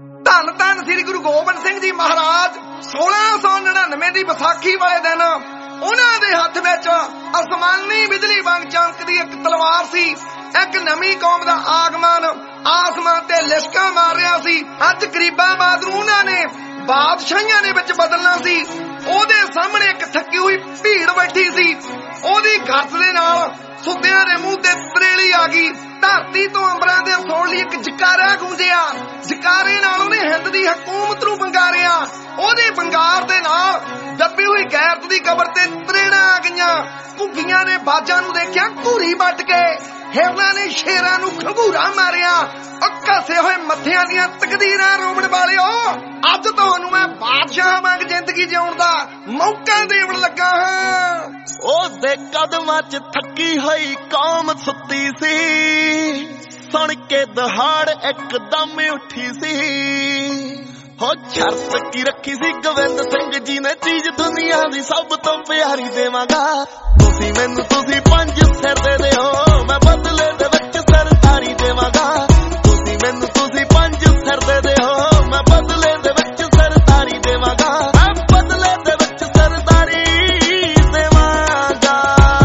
ਧੰਨ ਧੰਨ ਸ੍ਰੀ ਗੁਰੂ ਗੋਬਿੰਦ ਸਿੰਘ ਜੀ ਮਹਾਰਾਜ 1699 ਦੀ ਵਿਸਾਖੀ ਵਾਲੇ ਦਿਨ ਉਹਨਾਂ ਦੇ ਹੱਥ ਵਿੱਚ ਅਸਮਾਨੀ ਬਿਜਲੀ ਵਾਂਗ ਚਮਕਦੀ ਇੱਕ ਤਲਵਾਰ ਸੀ। ਇੱਕ ਨਵੀਂ ਕੌਮ ਦਾ ਆਗਮਨ ਆਸਮਾਨ ਤੇ ਲਿਸ਼ਕਾਂ ਮਾਰ ਰਿਹਾ ਸੀ। ਅੱਜ ਗਰੀਬਾਬਾਦ ਨੂੰ ਉਹਨਾਂ ਨੇ ਬਾਦਸ਼ਾਹੀਆਂ ਦੇ ਵਿੱਚ ਬਦਲਣਾ ਸੀ। ਉਹਦੇ ਸਾਹਮਣੇ ਇੱਕ ਥੱਕੀ ਹੋਈ ਭੀੜ ਬੈਠੀ ਸੀ। ਉਹਦੀ ਗਰਜ ਦੇ ਨਾਲ ਸੁੱਤਿਆਂ ਦੇ ਮੂੰਹ ਤੇ ਤਰੇਲੀ ਆ ਗਈ। ਧਰਤੀ ਤੋਂ ਅੰਬਰਾਂ ਦੇ ਸੋਣ ਲਈ ਇੱਕ ਜਕਾਰਾ ਗੂੰਜਿਆ। ਜਕਾਰੇ ਨਾਲ ਉਹਨੇ ਹਿੰਦ ਦੀ ਹਕੂਮਤ ਨੂੰ ਵੰਗਾਰਿਆ। ਉਹਦੇ ਵੰਗਾਰ ਦੇ ਨਾਲ ਦੱਬੀ ਹੋਈ ਗੈਰਤ ਦੀ ਕਬਰ ਤੇ ਤਰੇੜਾਂ ਆ ਗਈਆਂ। ਘੁੱਗੀਆਂ ਨੇ ਬਾਜਾਂ ਨੂੰ ਦੇਖਿਆ ਘੂਰੀ ਵੱਟ ਕੇ, ਹਿਰਨਾਂ ਨੇ ਸ਼ੇਰਾਂ ਨੂੰ ਖੰਗੂਰਾ ਮਾਰਿਆ। ਘਸੇ ਹੋਏ ਮੱਥਿਆਂ ਦੀਆਂ ਤਕਦੀਰਾਂ ਰੋਵਣ ਵਾਲਿਓ, ਅੱਜ ਤੁਹਾਨੂੰ ਮੈਂ ਬਾਦਸ਼ਾਹ ਵਾਂਗ ਜ਼ਿੰਦਗੀ ਜਿਉਣ ਦਾ ਮੌਕਾ ਦੇਣ ਲੱਗਾ ਹਾਂ। ਉਹਦੇ ਕਦਮਾਂ 'ਚ ਥੱਕੀ ਹੋਈ ਕੌਮ ਸੁੱਤੀ ਸੀ, ਸੁਣ ਕੇ ਦਹਾੜ ਇੱਕਦਮ ਉੱਠੀ ਸੀ। ਹੋ ਸ਼ਰਤ ਕੀ ਰੱਖੀ ਸੀ ਗੋਬਿੰਦ ਸਿੰਘ ਜੀ ਨੇ, ਚੀਜ਼ ਦੁਨੀਆ ਦੀ ਸਭ ਤੋਂ ਪਿਆਰੀ ਦੇਵਾਂਗਾ। ਤੁਸੀਂ ਮੈਨੂੰ ਤੁਸੀਂ 5 ਸਿਰ ਦੇ ਦਿਓ, ਮੈਂ ਬਦਲੇ ਦੇ ਵਿੱਚ ਸਰਦਾਰੀ ਦੇਵਾਂਗਾ। ਤੁਸੀਂ ਮੈਨੂੰ ਤੁਸੀਂ 5 ਸਿਰ ਦੇ ਦਿਓ, ਮੈਂ ਬਦਲੇ ਦੇ ਵਿੱਚ ਸਰਦਾਰੀ ਦੇਵਾਂਗਾ। ਮੈਂ ਬਦਲੇ ਦੇ ਵਿੱਚ ਸਰਦਾਰੀ ਦੇਵਾਂਗਾ।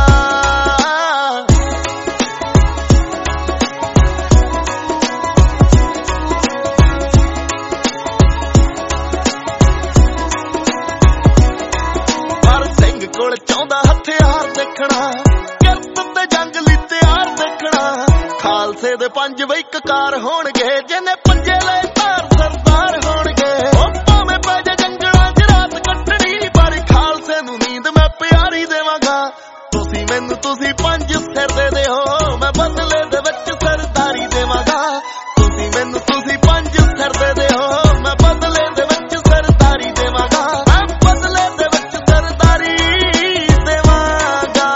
ਹਰ ਸਿੰਘ ਕੋਲ ਚਾਹੁੰਦਾ ਹਥਿਆਰ ਦੇਖਣਾ, ਕਿਰਤ ਤੇ ਜੰਗ ਲਈ ਤਿਆਰ ਦੇਖਣਾ। ਖਾਲਸੇ ਦੇ 5 ਵਹੀਕਕਾਰ ਹੋਣਗੇ, ਜਿਹਨੇ ਪੰਜੇ ਲੈ ਧਾਰ ਸਰਦਾਰ ਹੋਣਗੇ। ਉਹ ਭਾਵੇਂ ਪੈ ਜਾ ਜੰਗਲਾਂ 'ਚ ਰਾਤ ਕੱਟਣੀ, ਪਰ ਖਾਲਸੇ ਨੂੰ ਨੀਂਦ ਮੈਂ ਪਿਆਰੀ ਦੇਵਾਂਗਾ। ਤੁਸੀਂ ਮੈਨੂੰ ਤੁਸੀਂ 5 ਸਿਰ ਦੇ ਦਿਓ, ਮੈਂ ਬਦਲੇ ਦੇ ਵਿੱਚ ਸਰਦਾਰੀ ਦੇਵਾਂਗਾ। ਤੁਸੀਂ ਮੈਨੂੰ ਤੁਸੀਂ 5 ਸਿਰ ਦੇ ਦਿਓ, ਮੈਂ ਬਦਲੇ ਦੇ ਵਿੱਚ ਸਰਦਾਰੀ ਦੇਵਾਂਗਾ। ਮੈਂ ਬਦਲੇ ਦੇ ਵਿੱਚ ਸਰਦਾਰੀ ਦੇਵਾਂਗਾ।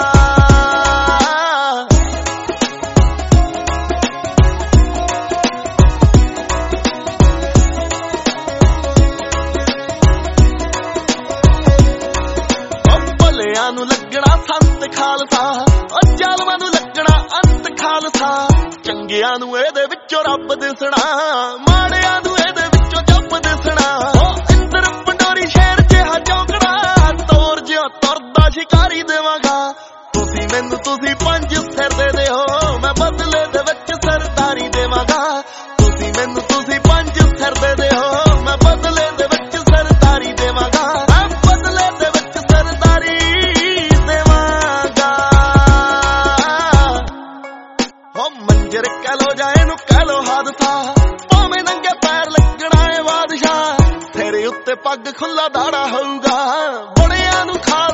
ਭਲਿਆਂ ਨੂੰ ਲੱਗਣਾ ਸੰਤ ਖਾਲਸਾ, ਉਹ ਜ਼ਾਲਮਾਂ ਨੂੰ ਲੱਗਣਾ ਅੰਤ ਖਾਲਸਾ। ਚੰਗਿਆਂ ਨੂੰ ਇਹਦੇ ਵਿੱਚੋਂ ਰੱਬ ਦਿਸਣਾ, ਮਾੜਿਆਂ ਨੂੰ ਇਹਦੇ ਵਿੱਚੋਂ ਜੱਬ ਦਿਸਣਾ। ਉਹ ਇੰਦਰ ਪੰਡੋਰੀ ਸ਼ੇਰ ਜਿਹਾ ਚੌਂਕੜਾ, ਤੋਰ ਜਿਹਾ ਤੁਰਦਾ ਸ਼ਿਕਾਰੀ ਦੇਵਾਂਗਾ। ਤੁਸੀਂ ਮੈਨੂੰ ਤੁਸੀਂ 5 ਸਿਰ ਦੇ ਦਿਓ, ਮੈਂ ਬਦਲੇ ਦੇ ਵਿੱਚ ਸਰਦਾਰੀ ਦੇਵਾਂਗਾ। ਤੁਸੀਂ ਮੈਨੂੰ ਤੁਸੀਂ 5 ਸਿਰ ਦੇ ਦਿਓ, ਮੈਂ ਬਦਲੇ ਦੇ ਵਿੱਚ ਸਰਦਾਰੀ ਦੇਵਾਂਗਾ। ਮੈਂ ਬਦਲੇ ਦੇ ਵਿੱਚ ਸਰਦਾਰੀ ਦੇਵਾਂਗਾ। ਹੋ ਮੰਜਰ ਕਹਿ ਲੋ ਜਾਂ ਇਹਨੂੰ ਕਹਿ ਲੋ ਹਾਦਸਾ, ਭਾਵੇਂ ਨੰਗੇ ਪੈਰ ਲੱਗਣਾ ਏ ਬਾਦਸ਼ਾਹ। ਤੇਰੇ ਉੱਤੇ ਪੱਗ ਖੁੱਲਾ ਦਾੜਾ ਹੋਊਗਾ, ਬੁੜਿਆਂ ਨੂੰ ਖਾ